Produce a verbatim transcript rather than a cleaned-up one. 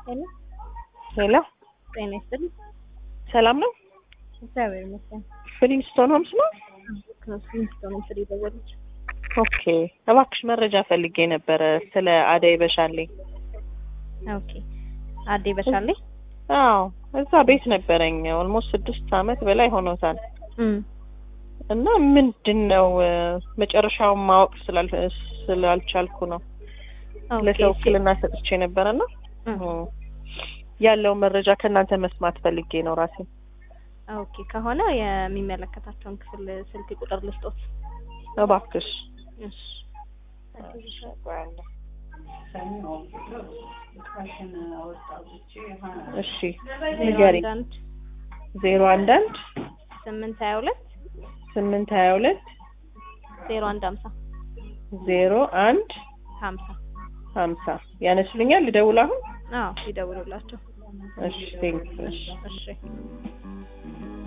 ሄሎ ሄሎ ጤና ይስጥልኝ። ሰላም ነው? እግዚአብሔር ይመስገን። ፍሊንስቶን ሆምስ ነው? ከፍሊንስቶን ሆምስ የደወሉት። ኦኬ፣ እባክሽ መረጃ ፈልጌ ነበረ ስለ አደይ በሻሌ። ኦኬ፣ አደይ በሻሌ? አዎ፣ እዛ ቤት ነበረኝ ኦልሞስት ስድስት አመት በላይ ሆኖታል። እም እና ምንድነው መጨረሻውን ማወቅ ስላል ስላልቻልኩ ነው ለሰው ክልና ሰጥቼ ነበርና ያለው መረጃ ከእናንተ መስማት ፈልጌ ነው ራሴ። ኦኬ፣ ከሆነ የሚመለከታቸውን ክፍል ስልክ ቁጥር ልስጦት እባክሽ። እሺ እሺ ንገሪ። ዜሮ አንድ አንድ ስምንት ሀያ ሁለት ስምንት ሀያ ሁለት ዜሮ አንድ ሀምሳ ዜሮ አንድ ሀምሳ ሀምሳ ያነሱልኛል። ልደውል አሁን? አዎ ይደውሉላቸው። እሺ ቴንክ ዩ። እሺ እሺ